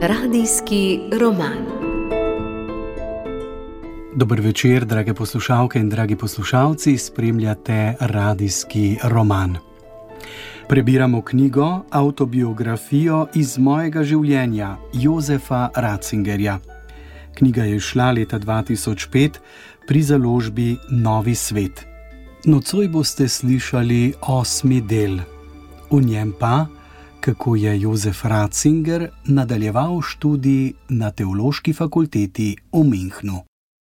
Radijski roman. Dober večer, drage poslušalke in dragi poslušalci, spremljate radijski roman. Prebiramo knjigo, avtobiografijo iz mojega življenja Jozefa Ratzingerja. Knjiga je izšla leta 2005 pri založbi Novi svet. Nocoj boste slišali 8. del. V njem pa, kako je Jozef Ratzinger nadaljeval študij na Teološki fakulteti v Münchnu.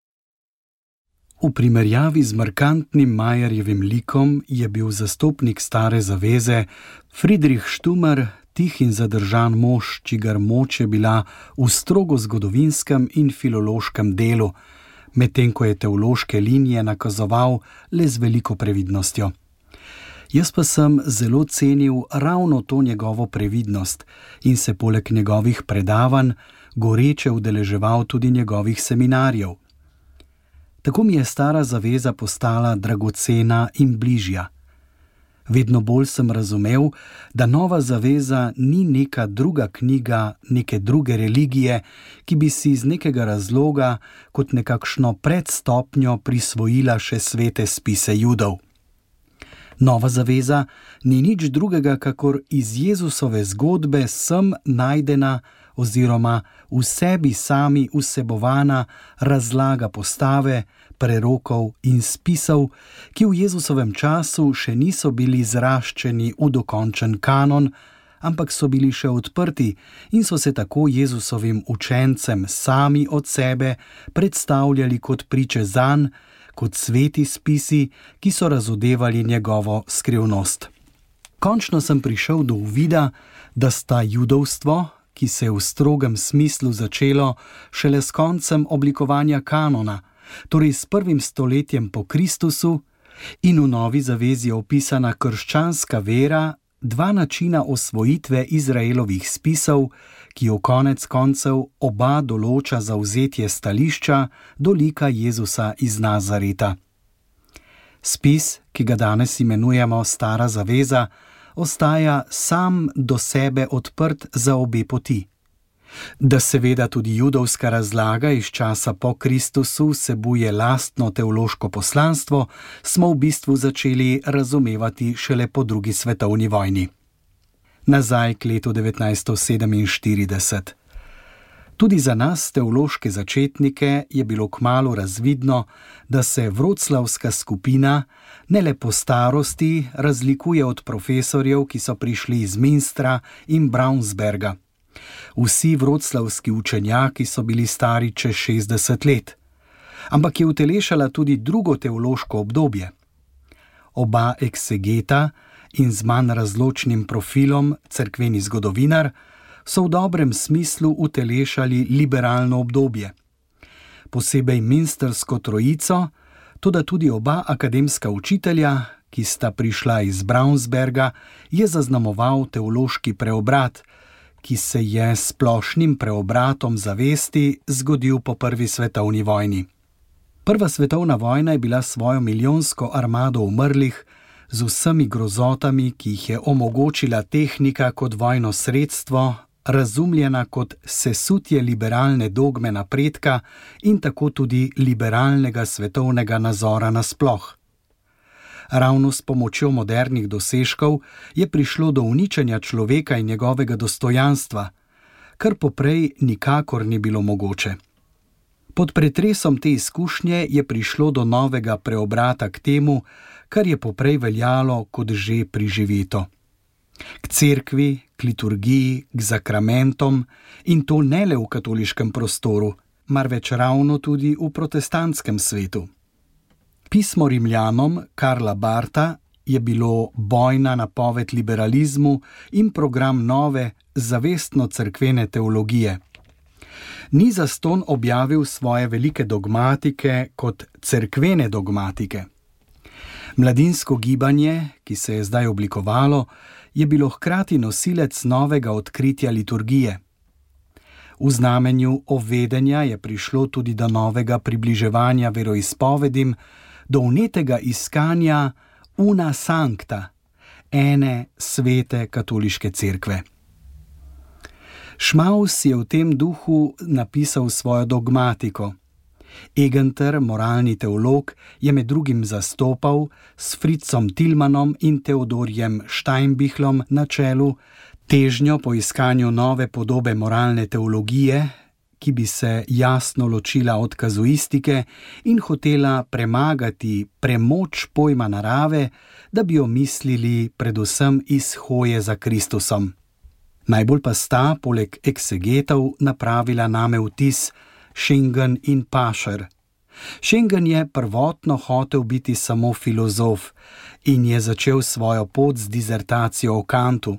V primerjavi z markantnim Mayerjevim likom je bil zastopnik stare zaveze Friedrich Stumer tih in zadržan mož, čigar moč je bila v strogo zgodovinskem in filološkem delu, medtem ko je teološke linije nakazoval le z veliko previdnostjo. Jaz pa sem zelo cenil ravno to njegovo previdnost in se poleg njegovih predavanj goreče udeleževal tudi njegovih seminarjev. Tako mi je stara zaveza postala dragocena in bližja. Vedno bolj sem razumel, da nova zaveza ni neka druga knjiga neke druge religije, ki bi si iz nekega razloga kot nekakšno predstopnjo prisvojila še svete spise Judov. Nova zaveza ni nič drugega, kakor iz Jezusove zgodbe sem najdena oziroma v sebi sami vsebovana razlaga postave, prerokov in spisov, ki v Jezusovem času še niso bili zraščeni v dokončen kanon, ampak so bili še odprti in so se tako Jezusovim učencem sami od sebe predstavljali kot priče zanj, kot sveti spisi, ki so razodevali njegovo skrivnost. Končno sem prišel do uvida, da sta judovstvo, ki se je v strogem smislu začelo šele s koncem oblikovanja kanona, torej s 1. stoletjem po Kristusu, in v Novi zavezi opisana krščanska vera, dva načina osvojitve Izraelovih spisov, ki jo konec koncev oba določa za vzetje stališča do lika Jezusa iz Nazareta. Spis, ki ga danes imenujemo Stara zaveza, ostaja sam do sebe odprt za obe poti. Da seveda tudi judovska razlaga iz časa po Kristusu vsebuje lastno teološko poslanstvo, smo v bistvu začeli razumevati šele po drugi svetovni vojni. Nazaj k letu 1947. Tudi za nas, teološke začetnike, je bilo kmalu razvidno, da se Wroclawska skupina ne le po starosti razlikuje od profesorjev, ki so prišli iz Münstra in Braunsberga. Vsi wroclawski učenjaki so bili stari čez 60 let, ampak je utelešala tudi drugo teološko obdobje. Oba eksegeta in z manj razločnim profilom cerkveni zgodovinar so v dobrem smislu utelešali liberalno obdobje. Posebej münstersko trojico, toda tudi oba akademska učitelja, ki sta prišla iz Braunsberga, je zaznamoval teološki preobrat, ki se je s splošnim preobratom zavesti zgodil po prvi svetovni vojni. Prva svetovna vojna je bila svojo milijonsko armado umrlih, z vsemi grozotami, ki jih je omogočila tehnika kot vojno sredstvo, razumljena kot sesutje liberalne dogme napredka in tako tudi liberalnega svetovnega nazora nasploh. Ravno s pomočjo modernih dosežkov je prišlo do uničenja človeka in njegovega dostojanstva, kar poprej nikakor ni bilo mogoče. Pod pretresom te izkušnje je prišlo do novega preobrata k temu, kar je poprej veljalo kot že priživeto. K cerkvi, k liturgiji, k zakramentom, in to ne le v katoliškem prostoru, marveč ravno tudi v protestantskem svetu. Pismo Rimljanom Karla Bartha je bilo bojna napoved liberalizmu in program nove, zavestno cerkvene teologije. Ni zastonj objavil svoje velike dogmatike kot cerkvene dogmatike. Mladinsko gibanje, ki se je zdaj oblikovalo, je bilo hkrati nosilec novega odkritja liturgije. V znamenju ovedenja je prišlo tudi do novega približevanja veroizpovedim, do vnetega iskanja una sancta, ene svete katoliške cerkve. Schmaus je v tem duhu napisal svojo dogmatiko. Egenter, moralni teolog, je med drugim zastopal s Fritzom Tillmannom in Theodorjem Steinbichlom na čelu težnjo po iskanju nove podobe moralne teologije, ki bi se jasno ločila od kazuistike in hotela premagati premoč pojma narave, da bi jo mislili predvsem iz hoje za Kristusom. Najbolj pa sta, poleg eksegetov, napravila name vtis Schengen in Pascher. Schengen je prvotno hotel biti samo filozof in je začel svojo pot z dizertacijo o Kantu.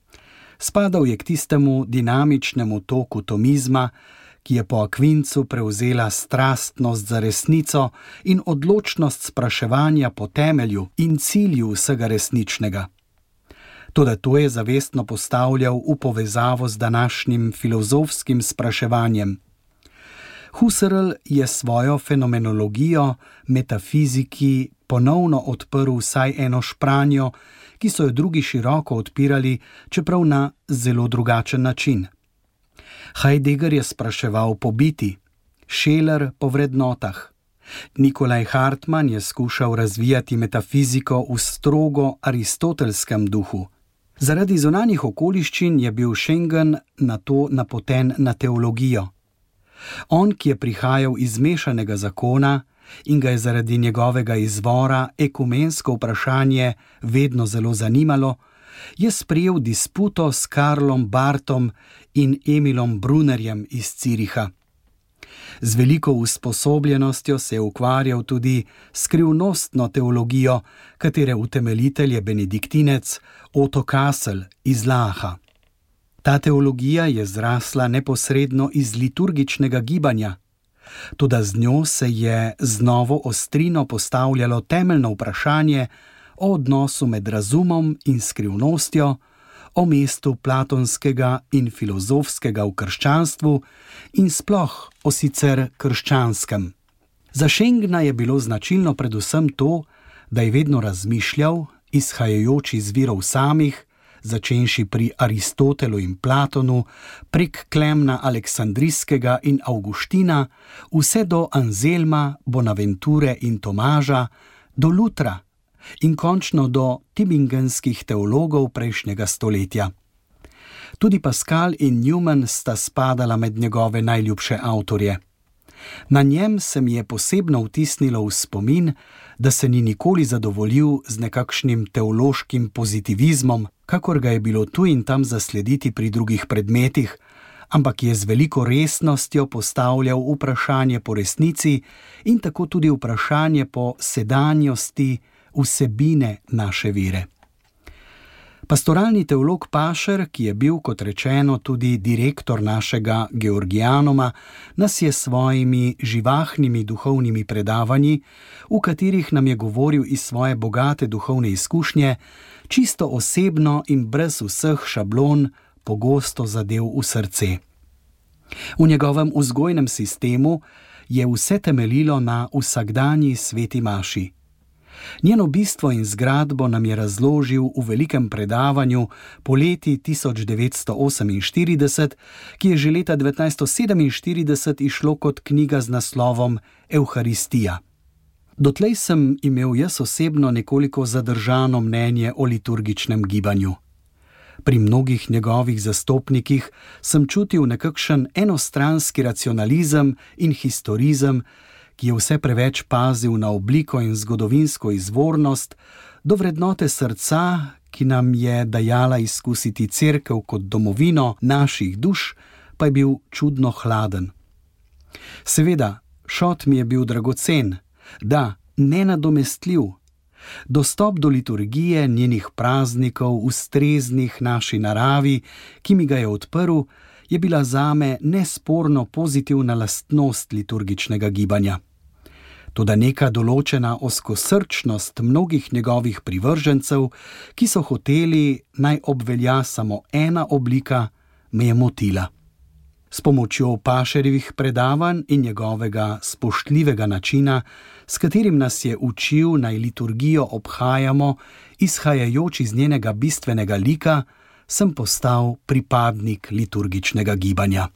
Spadal je k tistemu dinamičnemu toku tomizma, ki je po Akvincu prevzela strastnost za resnico in odločnost spraševanja po temelju in cilju vsega resničnega. Toda to je zavestno postavljal v povezavo z današnjim filozofskim spraševanjem. Husserl je svojo fenomenologijo metafiziki ponovno odprl vsaj eno špranjo, ki so jo drugi široko odpirali, čeprav na zelo drugačen način. Heidegger je spraševal po biti, Scheler po vrednotah. Nikolaj Hartmann je skušal razvijati metafiziko v strogo aristotelskem duhu. Zaradi zunanjih okoliščin je bil Schengen na to napoten na teologijo. On, ki je prihajal iz mešanega zakona in ga je zaradi njegovega izvora ekumensko vprašanje vedno zelo zanimalo, je sprejel disputo s Karlom Barthom in Emilom Brunnerjem iz Züricha. Z veliko usposobljenostjo se je ukvarjal tudi skrivnostno teologijo, katere utemeljitelj je benediktinec Otto Kassel iz Laha. Ta teologija je zrasla neposredno iz liturgičnega gibanja, toda z njo se je z novo ostrino postavljalo temeljno vprašanje o odnosu med razumom in skrivnostjo, o mestu platonskega in filozofskega v krščanstvu in sploh o sicer krščanskem. Za Schengena je bilo značilno predvsem to, da je vedno razmišljal, izhajajoč iz virov samih, začenši pri Aristotelu in Platonu, prek Klemna Aleksandrijskega in Avguština, vse do Anselma, Bonaventure in Tomaža, do Lutra in končno do tübingenskih teologov prejšnjega stoletja. Tudi Pascal in Newman sta spadala med njegove najljubše avtorje. Na njem se mi je posebno vtisnilo v spomin, da se ni nikoli zadovoljil z nekakšnim teološkim pozitivizmom, kakor ga je bilo tu in tam zaslediti pri drugih predmetih, ampak je z veliko resnostjo postavljal vprašanje po resnici in tako tudi vprašanje po sedanjosti vsebine naše vere. Pastoralni teolog Pascher, ki je bil, kot rečeno, tudi direktor našega Georgianuma, nas je s svojimi živahnimi duhovnimi predavanji, v katerih nam je govoril iz svoje bogate duhovne izkušnje, čisto osebno in brez vseh šablon pogosto zadev v srce. V njegovem vzgojnem sistemu je vse temeljilo na vsakdanji sveti maši. Njeno bistvo in zgradbo nam je razložil v velikem predavanju poleti 1948, ki je že leta 1947 išlo kot knjiga z naslovom Evharistija. Dotlej sem imel jaz osebno nekoliko zadržano mnenje o liturgičnem gibanju. Pri mnogih njegovih zastopnikih sem čutil nekakšen enostranski racionalizem in historizem, ki je vse preveč pazil na obliko in zgodovinsko izvornost, do vrednote srca, ki nam je dajala izkusiti cerkev kot domovino naših duš, pa je bil čudno hladen. Seveda, šot mi je bil dragocen, da, nenadomestljiv. Dostop do liturgije, njenih praznikov, ustreznih naši naravi, ki mi ga je odprl, je bila zame nesporno pozitivna lastnost liturgičnega gibanja. Toda neka določena ozkosrčnost mnogih njegovih privržencev, ki so hoteli, naj obvelja samo ena oblika, me je motila. S pomočjo Pascherjevih predavanj in njegovega spoštljivega načina, s katerim nas je učil, naj liturgijo obhajamo, izhajajoč iz njenega bistvenega lika, sem postal pripadnik liturgičnega gibanja.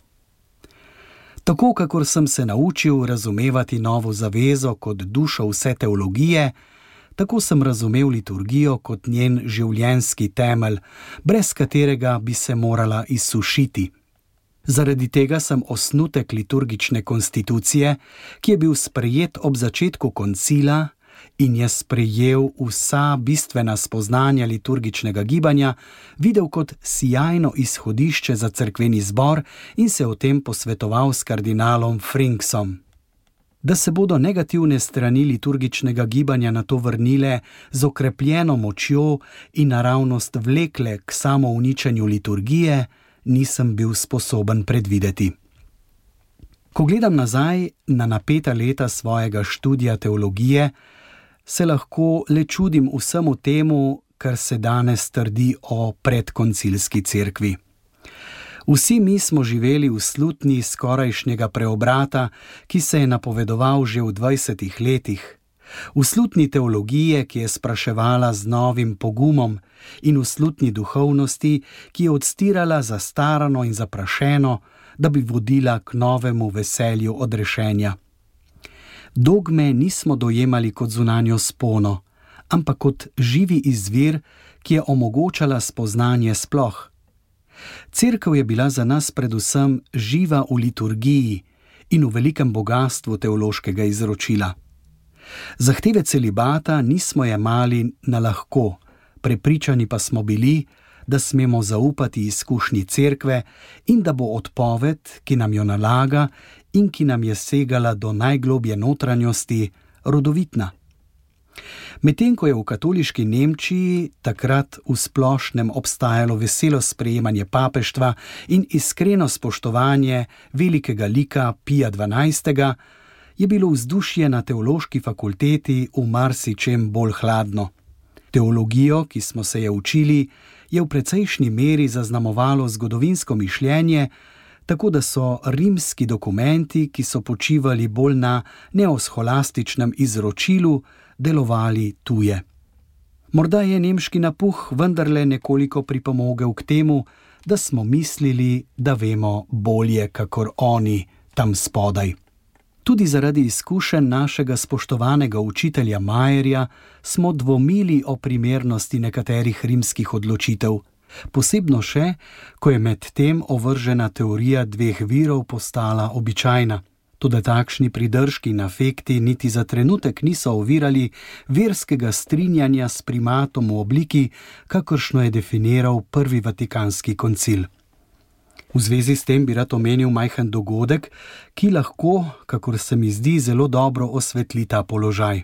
Tako, kakor sem se naučil razumevati Novo zavezo kot dušo vse teologije, tako sem razumel liturgijo kot njen življenjski temelj, brez katerega bi se morala izsušiti. Zaradi tega sem osnutek liturgične konstitucije, ki je bil sprejet ob začetku koncila in je sprejel vsa bistvena spoznanja liturgičnega gibanja, videl kot sijajno izhodišče za cerkveni zbor in se o tem posvetoval s kardinalom Frinksom. Da se bodo negativne strani liturgičnega gibanja na to vrnile z okrepljeno močjo in naravnost vlekle k samouničenju liturgije, nisem bil sposoben predvideti. Ko gledam nazaj na napeta leta svojega študija teologije, se lahko le čudim vsemu temu, kar se danes trdi o predkoncilski cerkvi. Vsi mi smo živeli v slutni skorajšnjega preobrata, ki se je napovedoval že v 20 letih, v slutni teologije, ki je spraševala z novim pogumom, in v slutni duhovnosti, ki je odstirala zastarano in zaprašeno, da bi vodila k novemu veselju odrešenja. Dogme nismo dojemali kot zunanjo spono, ampak kot živi izvir, ki je omogočala spoznanje sploh. Cerkev je bila za nas predvsem živa v liturgiji in v velikem bogastvu teološkega izročila. Zahteve celibata nismo jemali na lahko, prepričani pa smo bili, da smemo zaupati izkušnji cerkve in da bo odpoved, ki nam jo nalaga in ki nam je segala do najglobje notranjosti, rodovitna. Medtem ko je v katoliški Nemčiji takrat v splošnem obstajalo veselo sprejemanje papeštva in iskreno spoštovanje velikega lika Pija XII., je bilo vzdušje na teološki fakulteti v marsičem bolj hladno. Teologijo, ki smo se je učili, je v precejšnji meri zaznamovalo zgodovinsko mišljenje, tako da so rimski dokumenti, ki so počivali bolj na neoscholastičnem izročilu, delovali tuje. Morda je nemški napuh vendarle nekoliko pripomogel k temu, da smo mislili, da vemo bolje kakor oni tam spodaj. Tudi zaradi izkušenj našega spoštovanega učitelja Majerja smo dvomili o primernosti nekaterih rimskih odločitev, posebno še, ko je med tem ovržena teorija dveh virov postala običajna. Toda takšni pridržki in afekti niti za trenutek niso ovirali verskega strinjanja s primatom v obliki, kakršno je definiral Prvi vatikanski koncil. V zvezi s tem bi rad omenil majhen dogodek, ki lahko, kakor se mi zdi, zelo dobro osvetli ta položaj.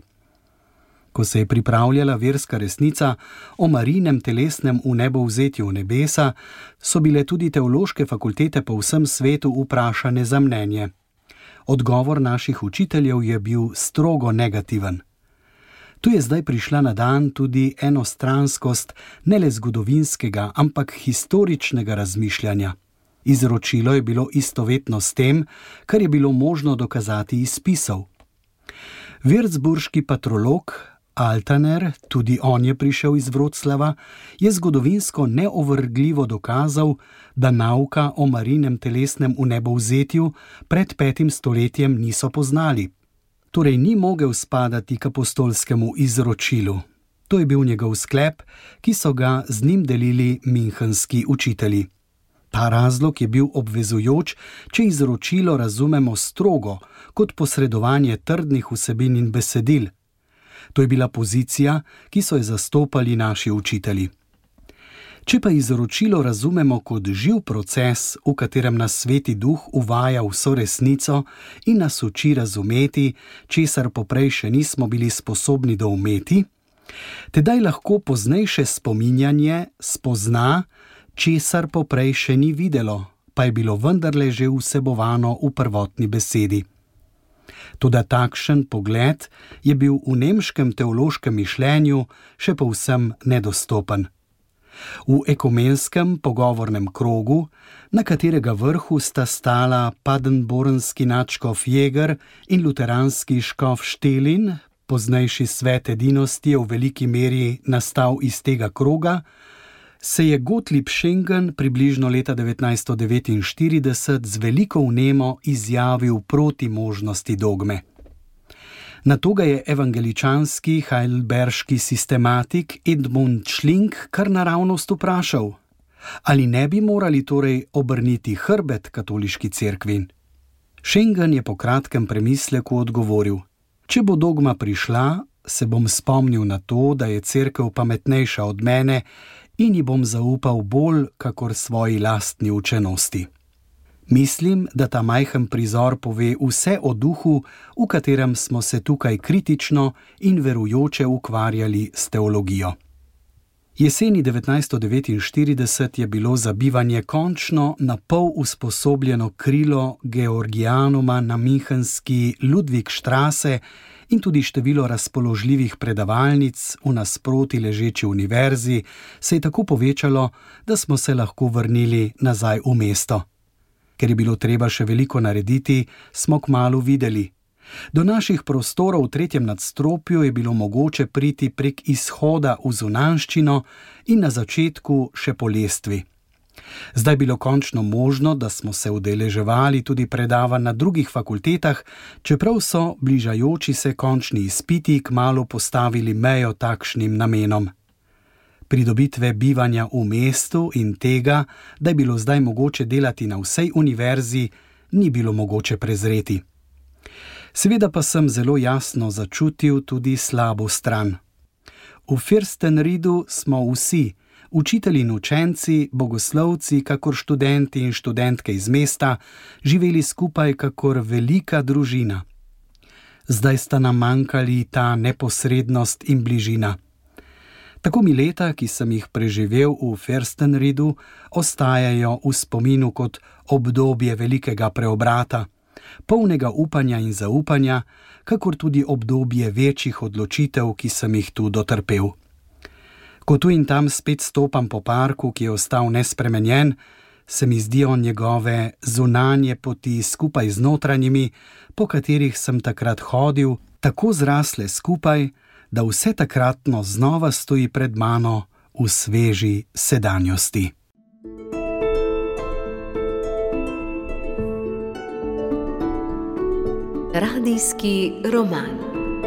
Ko se je pripravljala verska resnica o Marijinem telesnem vnebovzetju v nebesa, so bile tudi teološke fakultete po vsem svetu vprašane za mnenje. Odgovor naših učiteljev je bil strogo negativen. Tu je zdaj prišla na dan tudi enostranskost ne le zgodovinskega, ampak historičnega razmišljanja. Izročilo je bilo istovetno s tem, kar je bilo možno dokazati iz spisov. Würzburški patrolog Altaner, tudi on je prišel iz Wroclava, je zgodovinsko neovrgljivo dokazal, da nauka o Marijinem telesnem vnebovzetju pred 5. stoletjem niso poznali. Torej ni mogel spadati k apostolskemu izročilu. To je bil njegov sklep, ki so ga z njim delili münchenski učitelji. Ta razlog je bil obvezujoč, če izročilo razumemo strogo, kot posredovanje trdnih vsebin in besedil. To je bila pozicija, ki so jo zastopali naši učitelji. Če pa izročilo razumemo kot živ proces, v katerem nas Sveti Duh uvaja vso resnico in nas uči razumeti, česar poprej še nismo bili sposobni doumeti, tedaj lahko poznejše spominjanje spozna, česar poprej še ni videlo, pa je bilo vendarle že vsebovano v prvotni besedi. Toda takšen pogled je bil v nemškem teološkem mišljenju še povsem nedostopen. V ekumenskem pogovornem krogu, na katerega vrhu sta stala padenbornski nadškof Jäger in luteranski škof Štelin, poznejši svet edinosti je v veliki meri nastal iz tega kroga, se je Gottlieb Schengen približno leta 1949 z veliko vnemo izjavil proti možnosti dogme. Nato ga je evangeličanski heidelberški sistematik Edmund Schlink kar naravnost vprašal, ali ne bi morali torej obrniti hrbet katoliški cerkvi. Schengen je po kratkem premisleku odgovoril: če bo dogma prišla, se bom spomnil na to, da je cerkev pametnejša od mene in ji bom zaupal bolj kakor svoji lastni učenosti. Mislim, da ta majhen prizor pove vse o duhu, v katerem smo se tukaj kritično in verujoče ukvarjali s teologijo. Jeseni 1949 je bilo za bivanje končno na pol usposobljeno krilo Georgianuma na münchenski Ludwigstraße in tudi število razpoložljivih predavalnic v nasproti ležeči univerzi se je tako povečalo, da smo se lahko vrnili nazaj v mesto. Ker je bilo treba še veliko narediti, smo kmalu videli. Do naših prostorov v 3. nadstropju je bilo mogoče priti prek izhoda v zunanjščino in na začetku še po lestvi. Zdaj je bilo končno možno, da smo se udeleževali tudi predavanj na drugih fakultetah, čeprav so bližajoči se končni izpiti kmalu postavili mejo takšnim namenom. Pridobitve bivanja v mestu in tega, da je bilo zdaj mogoče delati na vsej univerzi, ni bilo mogoče prezreti. Seveda pa sem zelo jasno začutil tudi slabo stran. V Fürstenriedu smo vsi, učitelji in učenci, bogoslovci, kakor študenti in študentke iz mesta, živeli skupaj kakor velika družina. Zdaj sta nam manjkali ta neposrednost in bližina. Tako mi leta, ki sem jih preživel v Fürstenriedu, ostajajo v spominu kot obdobje velikega preobrata, polnega upanja in zaupanja, kakor tudi obdobje večjih odločitev, ki sem jih tu dotrpel. Ko tu in tam spet stopam po parku, ki je ostal nespremenjen, se mi zdijo njegove zunanje poti skupaj z notranjimi, po katerih sem takrat hodil, tako zrasle skupaj, da vse takratno znova stoji pred mano v sveži sedanjosti. Radijski roman.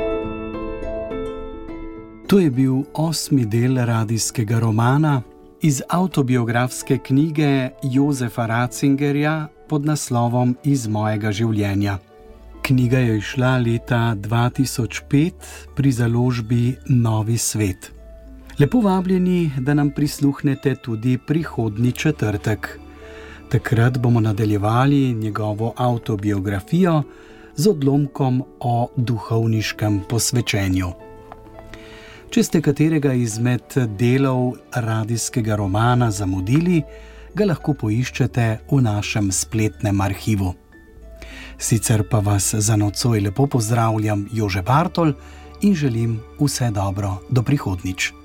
To je bil 8. del radijskega romana iz avtobiografske knjige Josefa Ratzingerja pod naslovom Iz mojega življenja. Knjiga je izšla leta 2005 pri založbi Novi svet. Lepo vabljeni, da nam prisluhnete tudi prihodnji četrtek. Takrat bomo nadaljevali njegovo avtobiografijo z odlomkom o duhovniškem posvečenju. Če ste katerega izmed delov radijskega romana zamudili, ga lahko poiščete v našem spletnem arhivu. Sicer pa vas za nocoj lepo pozdravljam Jože Bartol in želim vse dobro do prihodnjič.